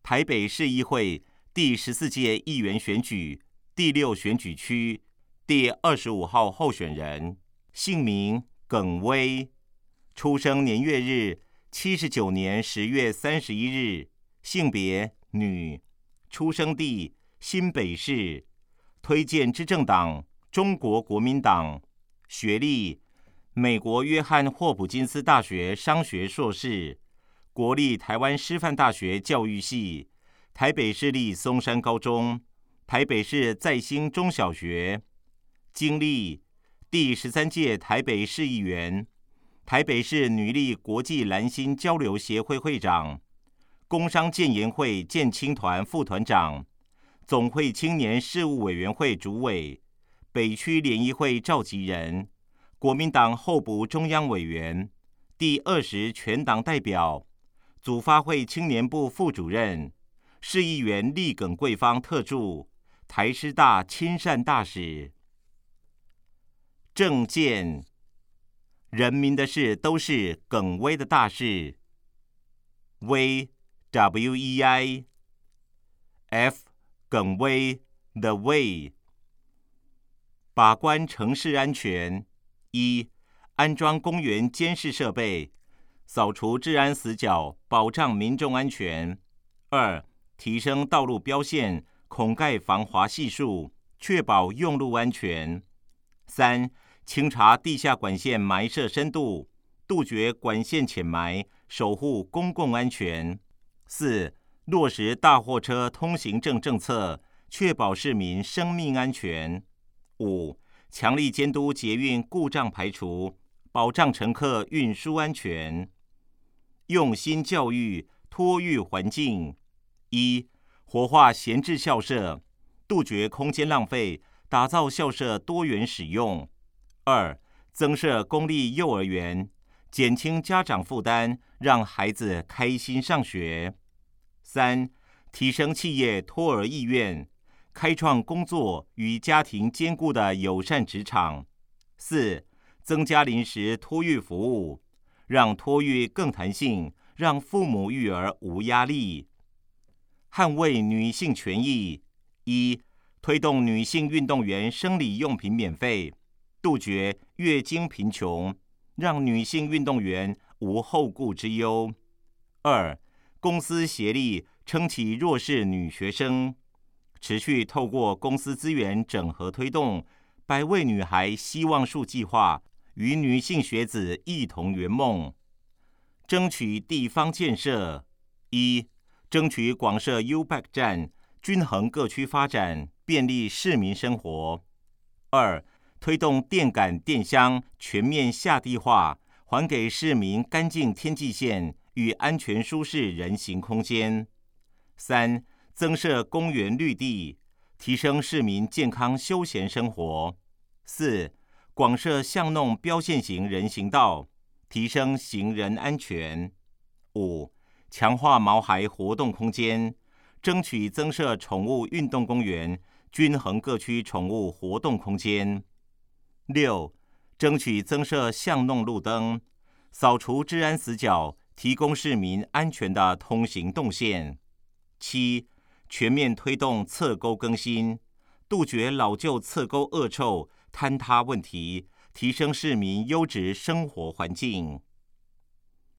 台北市议会第14届议员选举第6选举区第25号候选人，姓名耿威，出生年月日79年10月31日，性别女，出生地新北市，推荐之政党中国国民党，学历美国约翰霍普金斯大学商学硕士，国立台湾师范大学教育系，台北市立松山高中，台北市在兴中小学。经历第13届台北市议员，台北市女力国际蓝芯交流协会会长，工商建研会建青团副团长，总会青年事务委员会主委，北区联谊会召集人，国民党候补中央委员，第20全党代表，组发会青年部副主任，市议员立耿贵芳特助，台师大亲善大使。政见，人民的事都是耿威的大事。威 WEI F 耿威 The Way， 把关城市安全。1. 安装公园监视设备，扫除治安死角，保障民众安全。2. 提升道路标线、孔盖防滑系数，确保用路安全。3. 清查地下管线埋设深度，杜绝管线浅埋，守护公共安全。4. 落实大货车通行证政策，确保市民生命安全。5. 强力监督捷运故障排除，保障乘客运输安全。用心教育，托育环境。1. 活化闲置校舍，杜绝空间浪费，打造校舍多元使用。2. 增设公立幼儿园，减轻家长负担，让孩子开心上学。3. 提升企业托儿意愿，开创工作与家庭兼顾的友善职场。4. 增加临时托育服务，让托育更弹性，让父母育儿无压力。捍卫女性权益。1. 推动女性运动员生理用品免费，杜绝月经贫穷，让女性运动员无后顾之忧。2. 公私协力撑起弱势女学生，持续透过公司资源整合推动100位女孩希望树计划，与女性学子一同圆梦。争取地方建设。1. 争取广设 U-Bike 站，均衡各区发展，便利市民生活。2. 推动电感电箱全面下地化，还给市民干净天际线与安全舒适人行空间。3. 增设公园绿地，提升市民健康休闲生活。4. 广设巷弄标线型人行道，提升行人安全。5. 强化毛孩活动空间，争取增设宠物运动公园，均衡各区宠物活动空间。6. 争取增设巷弄路灯，扫除治安死角，提供市民安全的通行动线。7. 全面推动侧沟更新，杜绝老旧侧沟恶臭、坍塌问题，提升市民优质生活环境。